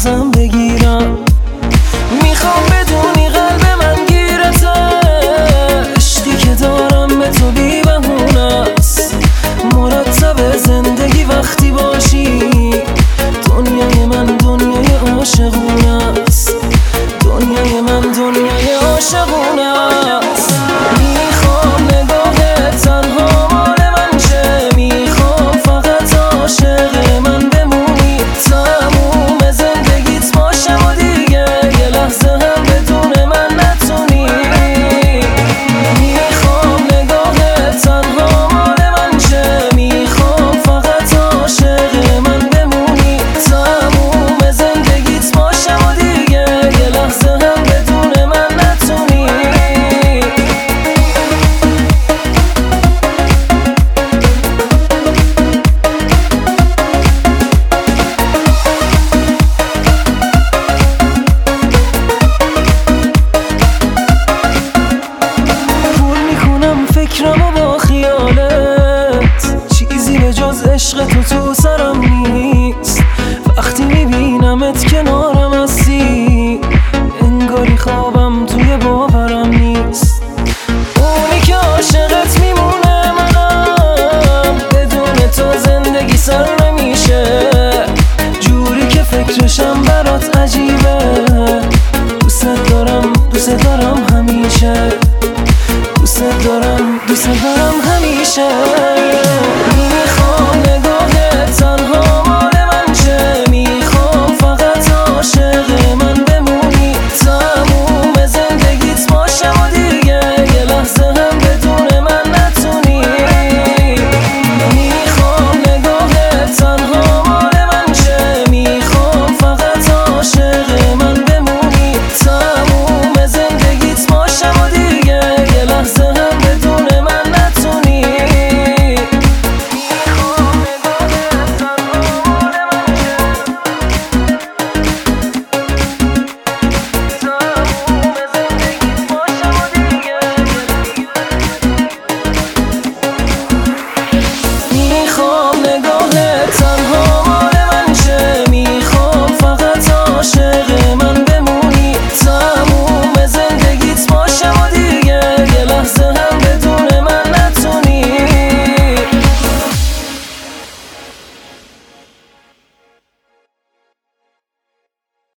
لحظم بگیرم. میخوام بدونی قلب من گیرته، عشقی که دارم به تو بی بهونه است. مرتب زندگی وقتی باشی، دنیای من دنیای عاشقونه است. دنیای من دنیای عاشقونه است. میخوام نگاهت تنها مال من شه، میخوام فقط عاشق من بمونی. تموم زندگیت باشم و دیگه یه لحظه هم بدون من نتونی. میخوام نگاهت تنها مال من شه، میخوام فقط عاشق من بمونی. تموم زندگیت باشم و دیگه یه لحظه هم بدون من نتونی. فکرمو با خیالت، چیزی به جز عشق تو سرم نیست. وقتی میبینمت کنارم هستی، انگاری خوابم توی باورم نیست. اونی که عاشقت میمونه منم، بدون تو زندگی سر نمیشه. جوری که فکرشم برات عجیبه، دوست دارم همیشه. دوست دارم همیشه.